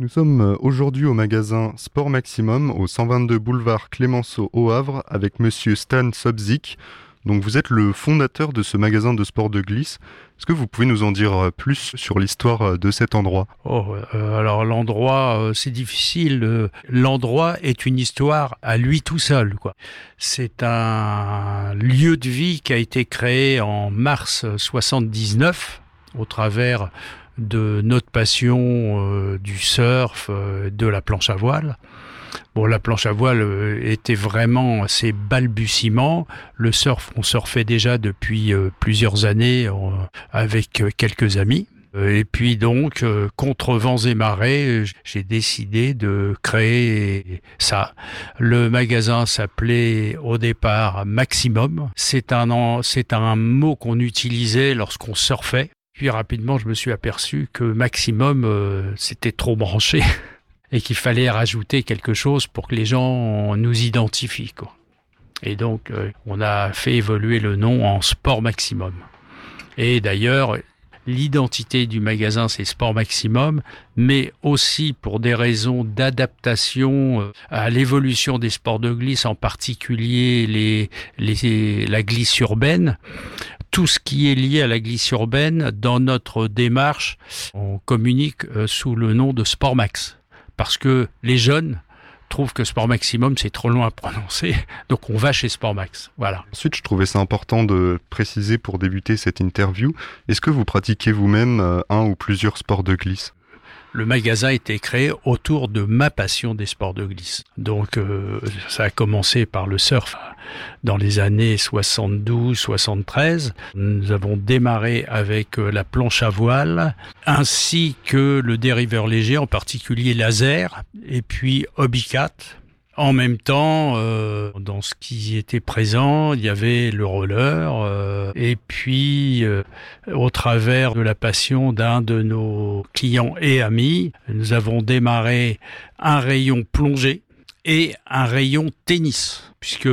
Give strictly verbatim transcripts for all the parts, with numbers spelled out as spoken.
Nous sommes aujourd'hui au magasin Sport Maximum au cent vingt-deux boulevard Clémenceau au Havre avec monsieur Stan Sobczyk. Donc vous êtes le fondateur de ce magasin de sport de glisse. Est-ce que vous pouvez nous en dire plus sur l'histoire de cet endroit ? Oh, euh, alors l'endroit, euh, c'est difficile. Euh, l'endroit est une histoire à lui tout seul, quoi. C'est un lieu de vie qui a été créé en mars soixante-dix-neuf au travers de notre passion euh, du surf, euh, de la planche à voile. Bon, la planche à voile euh, était vraiment ses balbutiements. Le surf, on surfait déjà depuis euh, plusieurs années euh, avec euh, quelques amis. Et puis donc, euh, contre vents et marées, j'ai décidé de créer ça. Le magasin s'appelait au départ Maximum. C'est un, c'est un mot qu'on utilisait lorsqu'on surfait. Puis rapidement, je me suis aperçu que Maximum, euh, c'était trop branché et qu'il fallait rajouter quelque chose pour que les gens nous identifient, quoi. Et donc, euh, on a fait évoluer le nom en Sport Maximum. Et d'ailleurs, l'identité du magasin, c'est Sport Maximum, mais aussi pour des raisons d'adaptation à l'évolution des sports de glisse, en particulier les, les, la glisse urbaine. Tout ce qui est lié à la glisse urbaine, dans notre démarche, on communique sous le nom de Sport Max. Parce que les jeunes trouvent que Sport Maximum, c'est trop loin à prononcer. Donc on va chez Sport Max. Voilà. Ensuite, je trouvais ça important de préciser pour débuter cette interview. Est-ce que vous pratiquez vous-même un ou plusieurs sports de glisse ? Le magasin a été créé autour de ma passion des sports de glisse. Donc euh, ça a commencé par le surf dans les années soixante-douze soixante-treize. Nous avons démarré avec euh, la planche à voile, ainsi que le dériveur léger, en particulier laser, et puis Hobbycat. En même temps, euh, dans ce qui était présent, il y avait le roller, euh, et puis euh, au travers de la passion d'un de nos clients et amis, nous avons démarré un rayon plongée et un rayon tennis, puisque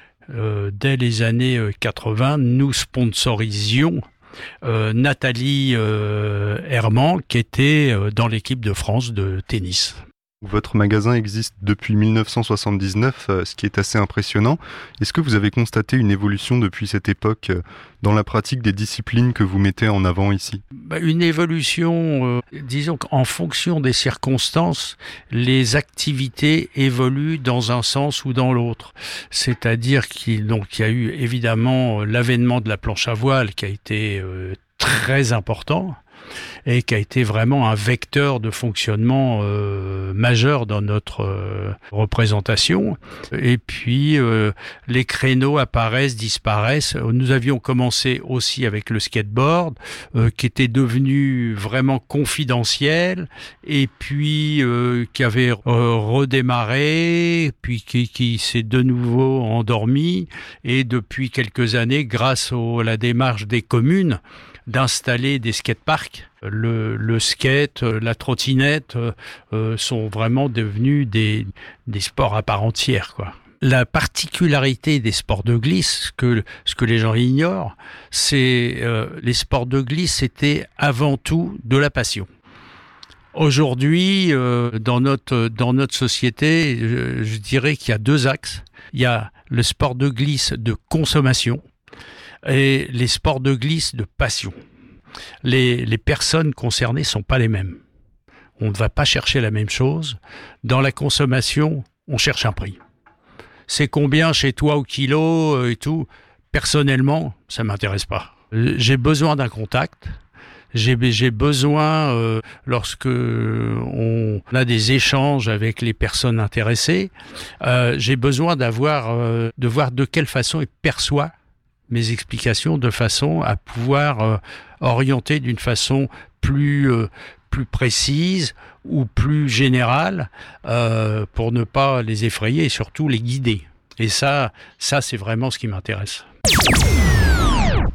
euh, dès les années quatre-vingts, nous sponsorisions euh, Nathalie euh, Herman, qui était euh, dans l'équipe de France de tennis. Votre magasin existe depuis mille neuf cent soixante-dix-neuf, ce qui est assez impressionnant. Est-ce que vous avez constaté une évolution depuis cette époque dans la pratique des disciplines que vous mettez en avant ici ? Bah, une évolution, euh, disons qu'en fonction des circonstances, les activités évoluent dans un sens ou dans l'autre. C'est-à-dire qu'il donc, il y a eu évidemment l'avènement de la planche à voile qui a été euh, très important, et qui a été vraiment un vecteur de fonctionnement euh, majeur dans notre euh, représentation. Et puis, euh, les créneaux apparaissent, disparaissent. Nous avions commencé aussi avec le skateboard, euh, qui était devenu vraiment confidentiel, et puis euh, qui avait euh, redémarré, puis qui, qui s'est de nouveau endormi. Et depuis quelques années, grâce au, à la démarche des communes, d'installer des skateparks. Le, le skate, la trottinette euh, sont vraiment devenus des, des sports à part entière, quoi. La particularité des sports de glisse, ce que, ce que les gens ignorent, c'est euh, les sports de glisse, c'était avant tout de la passion. Aujourd'hui, euh, dans notre dans notre société, je, je dirais qu'il y a deux axes. Il y a le sport de glisse de consommation et les sports de glisse de passion. Les, les personnes concernées sont pas les mêmes. On ne va pas chercher la même chose. Dans la consommation, on cherche un prix. C'est combien chez toi au kilo et tout. Personnellement, ça m'intéresse pas. J'ai besoin d'un contact. J'ai, j'ai besoin, euh, lorsque on a des échanges avec les personnes intéressées, euh, j'ai besoin d'avoir, euh, de voir de quelle façon ils perçoivent mes explications, de façon à pouvoir euh, orienter d'une façon plus euh, plus précise ou plus générale, euh, pour ne pas les effrayer et surtout les guider. Et ça, ça c'est vraiment ce qui m'intéresse.